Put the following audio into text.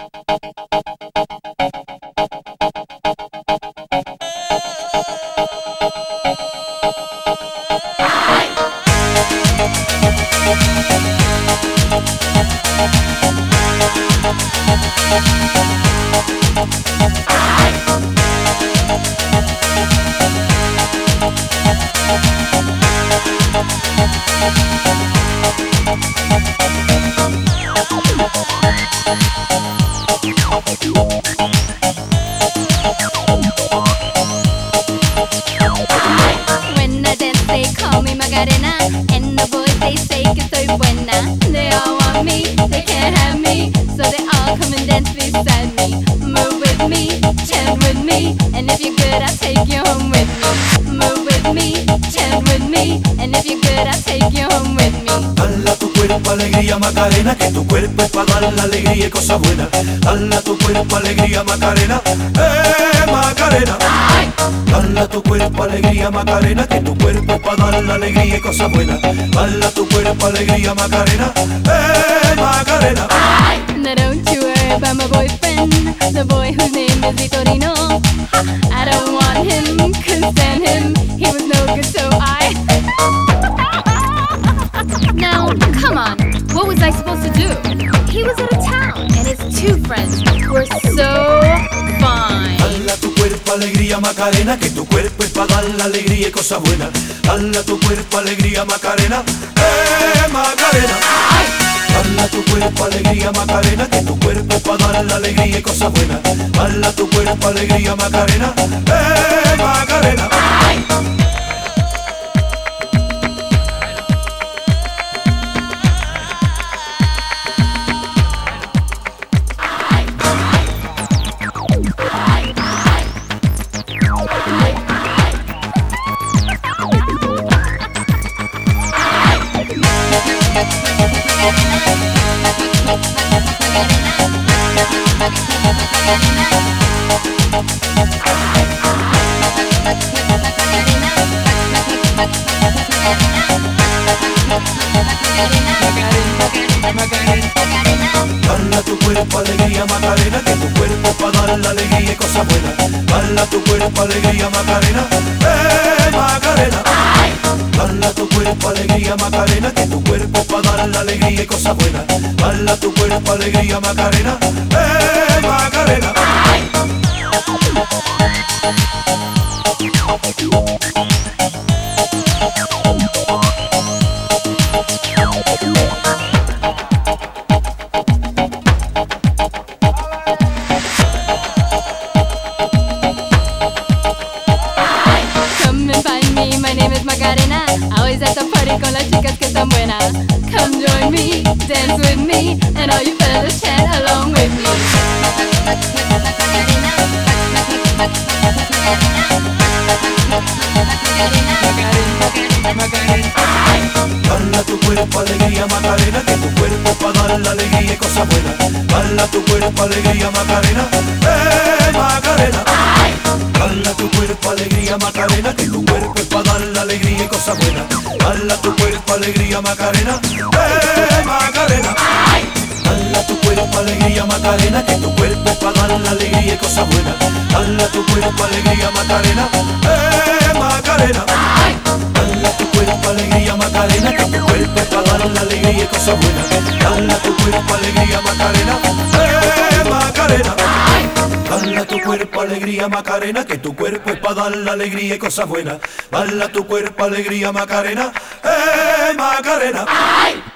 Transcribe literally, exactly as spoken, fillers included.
When I dance they call me Macarena, and the boys they say que soy buena. They all want me, they can't have me, so they all come and dance beside me. Move with me, chant with me, and if you're good I'll take you home with me. Move with me, chant with me, and if you're good I'll take you home with me. Dala tu cuerpo alegría Macarena, que tu cuerpo es pa' dar la alegría y cosas buenas. Dala tu cuerpo alegría Macarena, eh Macarena. Dala tu cuerpo alegría Macarena, que tu cuerpo es pa' dar la alegría y cosas buenas. Dala tu cuerpo alegría Macarena, eh Macarena. Now don't you worry about my boyfriend, the boy whose name is Vitorino. I don't want him, couldn't stand him, he was no good so I Now, come on, what was I supposed to do? He was out of town, and his two friends were so fine. Dala tu cuerpo alegría Macarena, que tu cuerpo es pa' dar la alegría y cosas buenas. Dala tu cuerpo alegría Macarena, eh Macarena. Dala tu cuerpo alegría Macarena, que tu cuerpo es pa' dar la alegría y cosas buenas. Dala tu cuerpo alegría Macarena, eh Macarena. Dala tu cuerpo alegría Macarena, que tu cuerpo es pa' dar la alegría y cosas buenas. Dala tu cuerpo alegría Macarena, eh Macarena. Dala tu cuerpo alegría Macarena, que tu cuerpo es pa' dar la alegría y cosas buenas. Dala tu cuerpo alegría Macarena, eh Macarena. My name is Macarena, always at the party con las chicas que están buenas. Come join me, dance with me, and all you fellas chat along with me. Dala tu cuerpo alegría Macarena, que tu cuerpo es pa' dar la alegría y cosas buenas. Dala tu cuerpo alegría Macarena, eh Macarena. Dala tu cuerpo alegría Macarena, que tu cuerpo es pa' dar la alegría y cosas buenas. Dala tu cuerpo alegría Macarena, eh Macarena. Dala tu cuerpo alegría Macarena, que tu cuerpo es pa' dar la alegría y cosas buenas. Dala tu cuerpo alegría Macarena, eh Macarena. Dala tu cuerpo alegría Macarena, que tu cuerpo es pa' dar la alegría y cosas buenas. Dala tu cuerpo alegría Macarena, eh Macarena. Dala tu cuerpo alegría Macarena, que tu cuerpo es pa' dar la alegría y cosas buenas. Dala tu cuerpo alegría Macarena, eh Macarena.